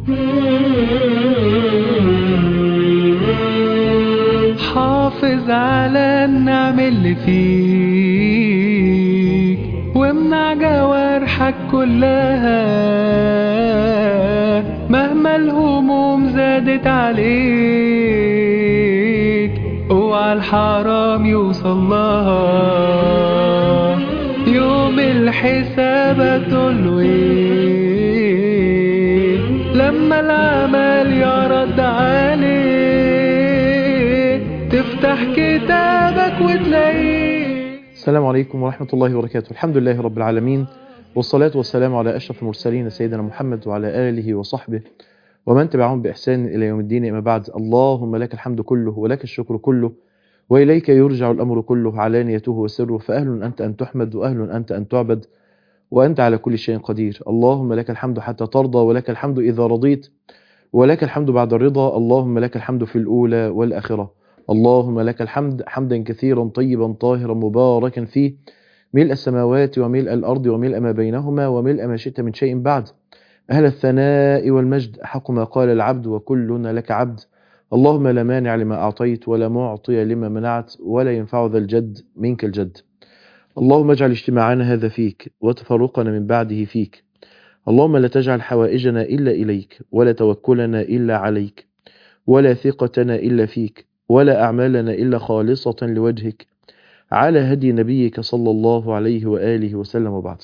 حافظ على النعم اللي فيك وامنع جوارحك كلها مهما الهموم زادت عليك اوعى الحرام يوصل لها يوم الحساب هتقوله ايه لما العمل يرد عليك تفتح كتابك وتلاقيه. السلام عليكم ورحمة الله وبركاته. الحمد لله رب العالمين، والصلاة والسلام على أشرف المرسلين سيدنا محمد وعلى آله وصحبه ومن تبعهم بإحسان إلى يوم الدين. أما بعد، اللهم لك الحمد كله ولك الشكر كله وإليك يرجع الأمر كله علانيته وسره، فأهل أنت أن تحمد وأهل أنت أن تعبد وأنت على كل شيء قدير. اللهم لك الحمد حتى ترضى ولك الحمد إذا رضيت ولك الحمد بعد الرضا. اللهم لك الحمد في الأولى والآخرة. اللهم لك الحمد حمدا كثيرا طيبا طاهرا مباركا فيه، ملء السماوات وملء الأرض وملء ما بينهما وملء ما شئت من شيء بعد. أهل الثناء والمجد، أحق ما قال العبد وكلنا لك عبد. اللهم لا مانع لما أعطيت ولا معطي لما منعت ولا ينفع ذا الجد منك الجد. اللهم اجعل اجتماعنا هذا فيك وتفرقنا من بعده فيك. اللهم لا تجعل حوائجنا إلا إليك ولا توكلنا إلا عليك ولا ثقتنا إلا فيك ولا أعمالنا إلا خالصة لوجهك، على هدي نبيك صلى الله عليه وآله وسلم. وبعد،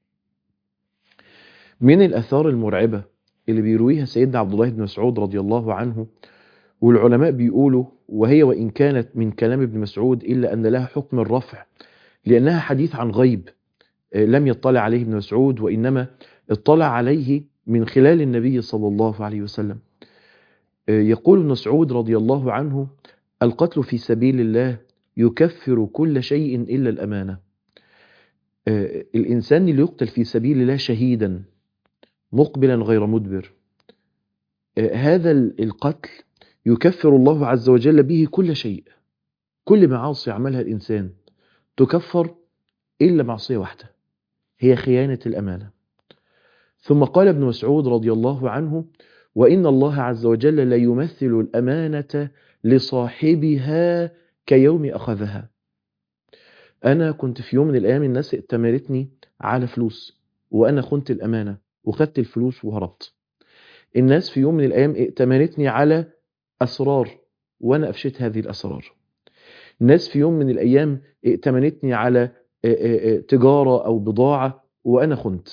من الآثار المرعبة اللي بيرويها سيدنا عبد الله بن مسعود رضي الله عنه، والعلماء بيقولوا وهي وإن كانت من كلام ابن مسعود إلا أن لها حكم الرفع، لأنها حديث عن غيب لم يطلع عليه ابن مسعود وإنما اطلع عليه من خلال النبي صلى الله عليه وسلم. يقول ابن مسعود رضي الله عنه: القتل في سبيل الله يكفر كل شيء إلا الأمانة. الإنسان اللي يقتل في سبيل الله شهيدا مقبلا غير مدبر، هذا القتل يكفر الله عز وجل به كل شيء. كل معاصي عملها الإنسان تكفر إلا معصية واحدة، هي خيانة الأمانة. ثم قال ابن مسعود رضي الله عنه: وإن الله عز وجل لا يمثل الأمانة لصاحبها كيوم أخذها. أنا كنت في يوم من الأيام الناس ائتمنتني على فلوس وأنا خنت الأمانة وخدت الفلوس وهربت. الناس في يوم من الأيام ائتمنتني على أسرار وأنا أفشيت هذه الأسرار. الناس في يوم من الأيام ائتمنتني على تجارة أو بضاعة وأنا خنت.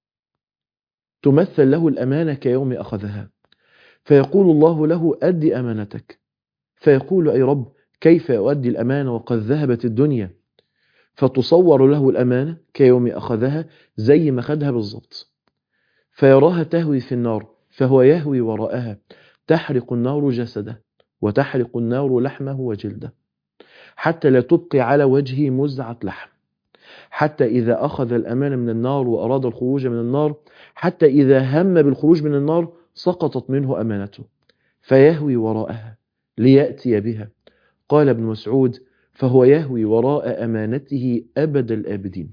تمثل له الأمانة كيوم أخذها، فيقول الله له: أدي أمانتك. فيقول: أي رب، كيف أؤدي الأمانة وقد ذهبت الدنيا؟ فتصور له الأمانة كيوم أخذها زي ما خدها بالضبط، فيراها تهوي في النار فهو يهوي وراءها، تحرق النار جسده وتحرق النار لحمه وجلده، حتى لا تبقي على وجهه مزعة لحم، حتى إذا أخذ الأمانة من النار وأراد الخروج من النار، حتى إذا هم بالخروج من النار سقطت منه أمانته فيهوي وراءها ليأتي بها. قال ابن مسعود: فهو يهوي وراء أمانته أبد الآبدين.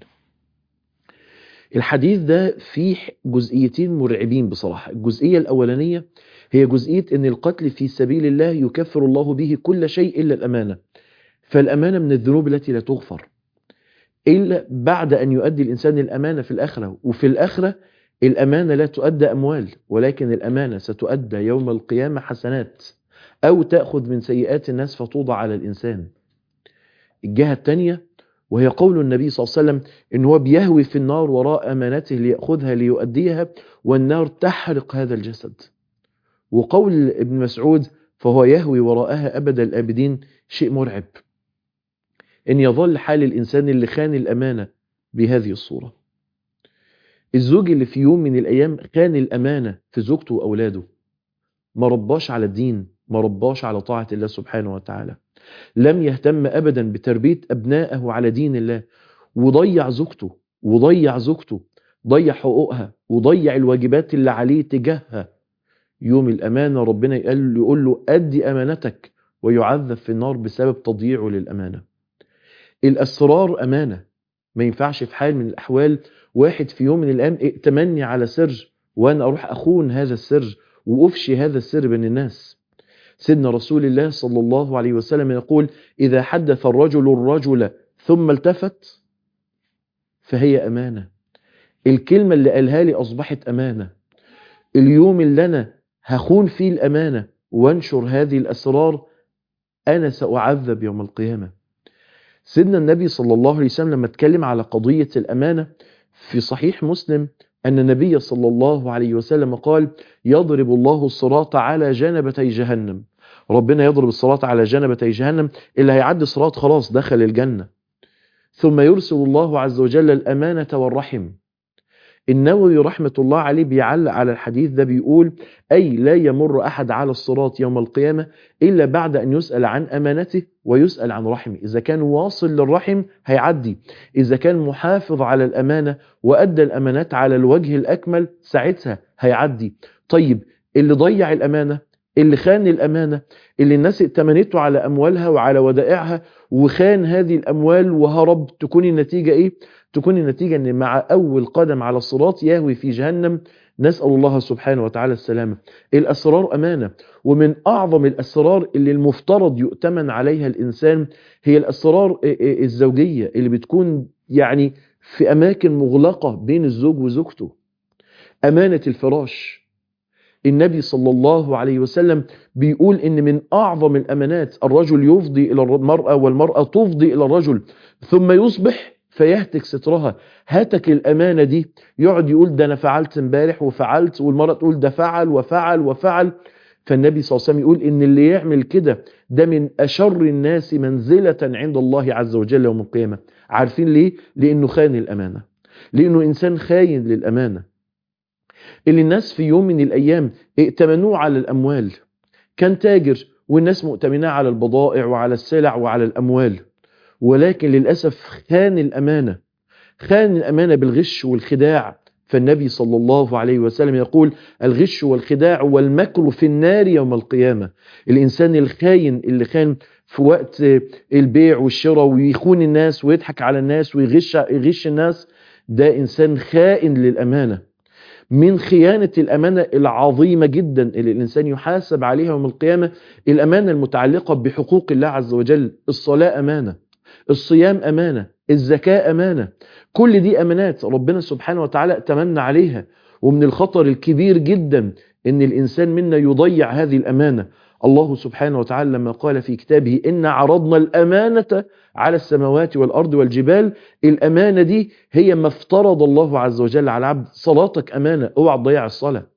الحديث ده فيه جزئيتين مرعبين بصراحة. الجزئية الأولانية هي جزئية أن القتل في سبيل الله يكفر الله به كل شيء إلا الأمانة، فالأمانة من الذنوب التي لا تغفر إلا بعد أن يؤدي الإنسان الأمانة في الآخرة. وفي الآخرة الأمانة لا تؤدى أموال، ولكن الأمانة ستؤدى يوم القيامة حسنات، أو تأخذ من سيئات الناس فتوضع على الإنسان. الجهة الثانية وهي قول النبي صلى الله عليه وسلم إن هو بيهوي في النار وراء أمانته ليأخذها ليؤديها، والنار تحرق هذا الجسد. وقول ابن مسعود: فهو يهوي وراءها أبد الآبدين، شيء مرعب إن يظل حال الإنسان اللي خان الأمانة بهذه الصورة. الزوج اللي في يوم من الأيام خان الأمانة في زوجته وأولاده، ما رباش على الدين، ما رباش على طاعة الله سبحانه وتعالى، لم يهتم أبدا بتربية أبنائه على دين الله، وضيع زوجته ضيع حقوقها وضيع الواجبات اللي عليه تجاهها. يوم الأمانة ربنا يقول له: أدي أمانتك، ويعذب في النار بسبب تضييعه للأمانة. الأسرار أمانة، ما ينفعش في حال من الأحوال واحد في يوم من الأيام ائتمني على سر وأنا أروح أخون هذا السر وأفشي هذا السر بين الناس. سيدنا رسول الله صلى الله عليه وسلم يقول: إذا حدث الرجل ثم التفت فهي أمانة. الكلمة اللي قالها لي أصبحت أمانة. اليوم اللي أنا هخون فيه الأمانة وانشر هذه الأسرار أنا سأعذب يوم القيامة. سيدنا النبي صلى الله عليه وسلم لما اتكلم على قضية الأمانة في صحيح مسلم أن النبي صلى الله عليه وسلم قال: يضرب الله الصراط على جنبتي جهنم. ربنا يضرب الصراط على جنبتي جهنم، اللي هيعدي الصراط خلاص دخل الجنة. ثم يرسل الله عز وجل الأمانة والرحم. النووي رحمة الله عليه بيعلق على الحديث ده بيقول: أي لا يمر أحد على الصراط يوم القيامة إلا بعد أن يسأل عن أمانته ويسأل عن رحمه. إذا كان واصل للرحم هيعدي، إذا كان محافظ على الأمانة وأدى الأمانات على الوجه الأكمل ساعتها هيعدي. طيب اللي ضيع الأمانة، اللي خان الأمانة، اللي الناس ائتمنته على أموالها وعلى ودائعها وخان هذه الأموال وهرب، تكون النتيجة إيه؟ تكون النتيجة أن مع أول قدم على الصراط يهوي في جهنم. نسأل الله سبحانه وتعالى السلامة. الأسرار أمانة، ومن أعظم الأسرار اللي المفترض يؤتمن عليها الإنسان هي الأسرار الزوجية اللي بتكون يعني في أماكن مغلقة بين الزوج وزوجته. أمانة الفراش. النبي صلى الله عليه وسلم بيقول إن من أعظم الأمانات الرجل يفضي إلى المرأة والمرأة تفضي إلى الرجل ثم يصبح فيهتك سترها. هاتك الأمانة دي، يقعد يقول ده أنا فعلت امبارح وفعلت، والمرأة تقول ده فعل وفعل وفعل. فالنبي صلى الله عليه وسلم يقول إن اللي يعمل كده ده من أشر الناس منزلة عند الله عز وجل يوم القيامة. عارفين ليه؟ لأنه خان الأمانة، لأنه إنسان خاين للأمانة. اللي الناس في يوم من الأيام ائتمنوه على الأموال، كان تاجر والناس مؤتمناه على البضائع وعلى السلع وعلى الأموال، ولكن للأسف خان الأمانة، خان الأمانة بالغش والخداع. فالنبي صلى الله عليه وسلم يقول: الغش والخداع والمكر في النار يوم القيامة. الإنسان الخاين اللي خان في وقت البيع والشراء ويخون الناس ويضحك على الناس ويغش الناس، ده إنسان خائن للأمانة. من خيانة الأمانة العظيمة جدا اللي الإنسان يحاسب عليها يوم القيامة الأمانة المتعلقة بحقوق الله عز وجل. الصلاة أمانة، الصيام أمانة، الزكاة أمانة. كل دي أمانات ربنا سبحانه وتعالى ائتمنا عليها، ومن الخطر الكبير جدا إن الإنسان منا يضيع هذه الأمانة. الله سبحانه وتعالى لما قال في كتابه: إن عرضنا الأمانة على السماوات والأرض والجبال. الأمانة دي هي ما افترض الله عز وجل على العبد. صلاتك أمانة، اوعى تضيع الصلاة.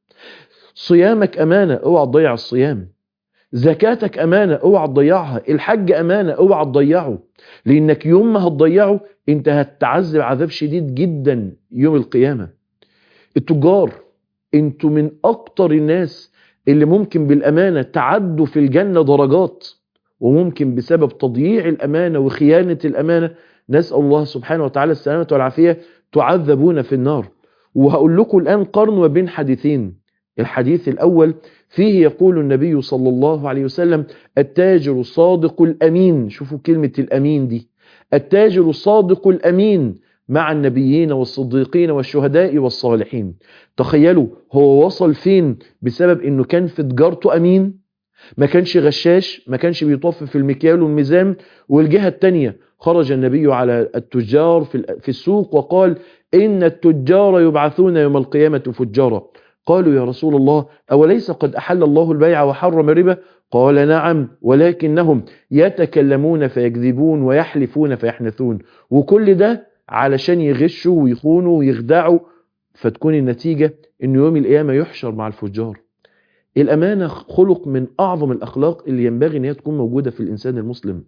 صيامك أمانة، اوعى تضيع الصيام. زكاتك أمانة، اوعى تضيعها. الحج أمانة، اوعى تضيعه، لأنك يوم ما هتضيعه انت هتتعذب عذاب شديد جدا يوم القيامة. التجار، انتوا من أكتر الناس اللي ممكن بالأمانة تعدوا في الجنة درجات، وممكن بسبب تضييع الأمانة وخيانة الأمانة نسأل الله سبحانه وتعالى السلامة والعافية تعذبون في النار. وهقول لكم الآن قرن بين حديثين. الحديث الأول فيه يقول النبي صلى الله عليه وسلم: التاجر الصادق الأمين. شوفوا كلمة الأمين دي، التاجر الصادق الأمين مع النبيين والصديقين والشهداء والصالحين. تخيلوا هو وصل فين بسبب انه كان في تجارته أمين، ما كانش غشاش، ما كانش بيطف في المكيال والميزان. والجهة التانية خرج النبي على التجار في السوق وقال: إن التجار يبعثون يوم القيامة فجارا. قالوا: يا رسول الله، أوليس قد أحل الله البيع وحرم الربا؟ قال: نعم، ولكنهم يتكلمون فيكذبون ويحلفون فيحنثون. وكل ده علشان يغشوا ويخونوا ويخدعوا، فتكون النتيجة إن يوم القيامة يحشر مع الفجار. الأمانة خلق من أعظم الأخلاق اللي ينبغي أن هي تكون موجودة في الإنسان المسلم.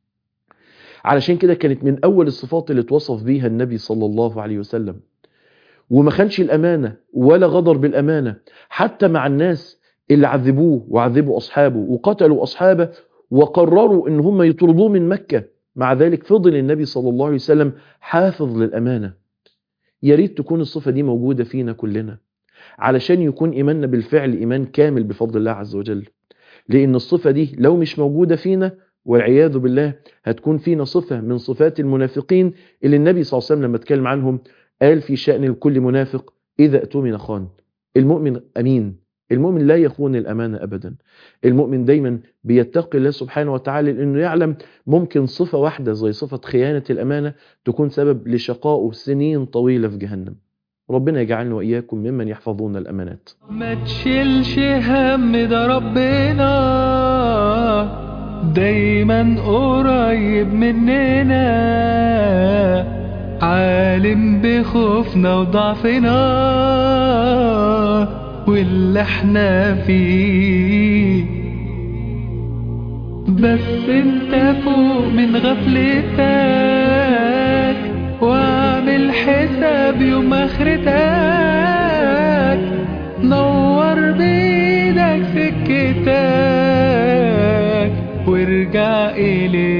علشان كده كانت من أول الصفات اللي توصف بيها النبي صلى الله عليه وسلم. وما خانش الأمانة ولا غدر بالأمانة حتى مع الناس اللي عذبوه وعذبوا أصحابه وقتلوا أصحابه وقرروا أن هم يطردوه من مكة. مع ذلك فضل النبي صلى الله عليه وسلم حافظ للأمانة. يريد تكون الصفة دي موجودة فينا كلنا علشان يكون إيماننا بالفعل إيمان كامل بفضل الله عز وجل. لأن الصفة دي لو مش موجودة فينا والعياذ بالله هتكون فينا صفة من صفات المنافقين اللي النبي صلى الله عليه وسلم لما اتكلم عنهم قال في شأن كل منافق: إذا اؤتمن خان. المؤمن أمين، المؤمن لا يخون الأمانة أبدا. المؤمن دايما بيتقي الله سبحانه وتعالى، لأنه يعلم ممكن صفة واحدة زي صفة خيانة الأمانة تكون سبب لشقائه سنين طويلة في جهنم. ربنا يجعلنا وإياكم ممن يحفظون الأمانات. ما تشيلش هم، ده ربنا دايما قريب مننا، عالم بخوفنا وضعفنا واللي احنا فيه. بس انت فوق من غفلتك، واعمل حساب يوم اخرتك، نور بيدك سكتك وارجع إليه.